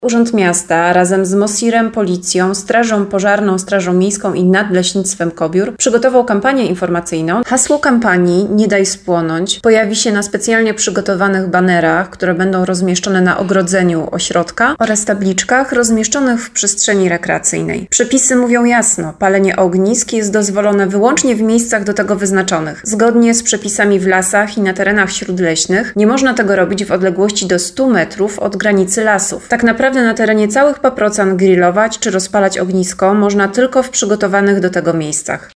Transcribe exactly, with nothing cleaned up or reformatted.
Urząd Miasta razem z MOSIR-em, Policją, Strażą Pożarną, Strażą Miejską i Nadleśnictwem Kobiór przygotował kampanię informacyjną. Hasło kampanii „Nie daj spłonąć” pojawi się na specjalnie przygotowanych banerach, które będą rozmieszczone na ogrodzeniu ośrodka oraz tabliczkach rozmieszczonych w przestrzeni rekreacyjnej. Przepisy mówią jasno, palenie ognisk jest dozwolone wyłącznie w miejscach do tego wyznaczonych. Zgodnie z przepisami w lasach i na terenach śródleśnych nie można tego robić w odległości do stu metrów od granicy lasów. Tak naprawdę na terenie całych paprocan grillować czy rozpalać ognisko można tylko w przygotowanych do tego miejscach.